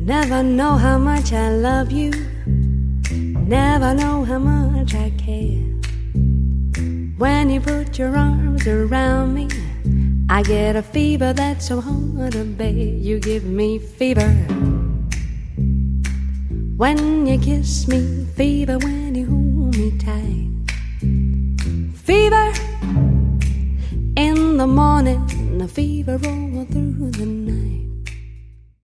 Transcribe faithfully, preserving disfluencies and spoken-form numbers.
Never know how much I love you, never know how much I care. When you put your arms around me, I get a fever that's so hard to bear. You give me fever when you kiss me, fever when you hold me tight. Fever in the morning, a fever all through the night.